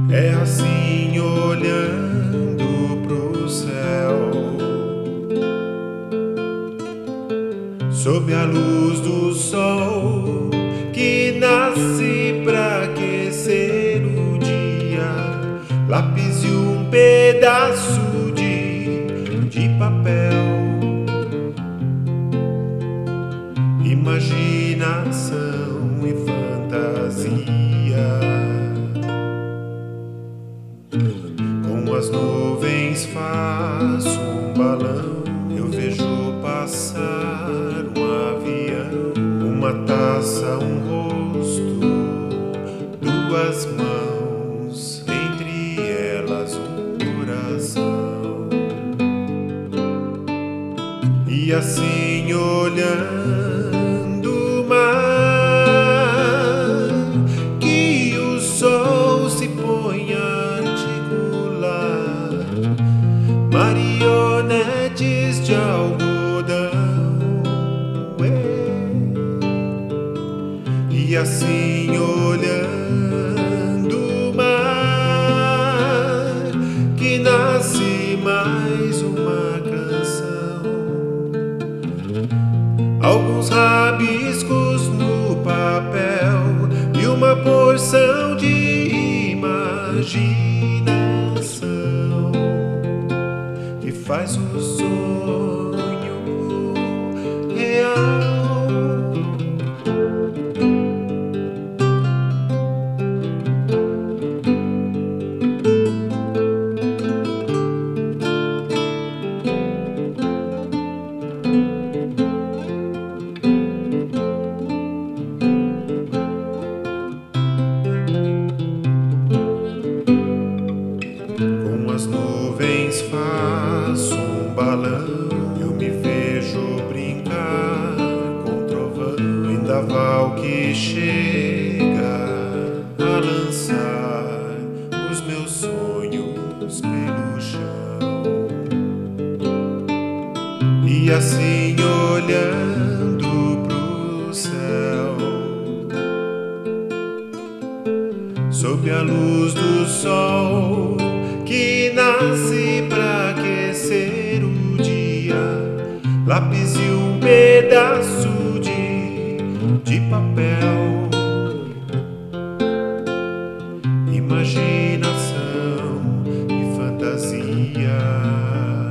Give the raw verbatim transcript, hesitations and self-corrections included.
É assim olhando pro céu, sob a luz do sol que nasce pra aquecer o dia, lápis e um pedaço de, de papel, imaginação e fantasia. Com as nuvens faço um balão, eu vejo passar um avião, uma taça, um rosto, duas mãos, entre elas um coração. E assim olhando o mar, que o sol se põe a articular marionetes de algodão. E assim olhando o mar, que nasce mais uma canção, alguns rabiscos no papel e uma porção de imaginação que faz o sonho real. Com as nuvens faço um balão, eu me vejo brincar com trovão, vendaval que chega a lançar os meus sonhos pelo chão. E assim olhando pro céu, sob a luz do sol que nasce pra aquecer o dia, lápis e um pedaço de, de papel, imaginação e fantasia.